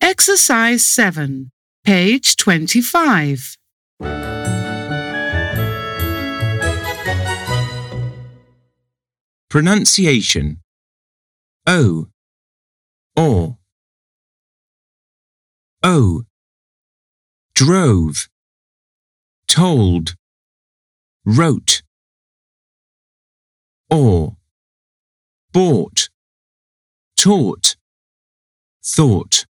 Exercise 7, page 25. Pronunciation. O, or. O, drove, told, wrote. Or, bought, taught, thought.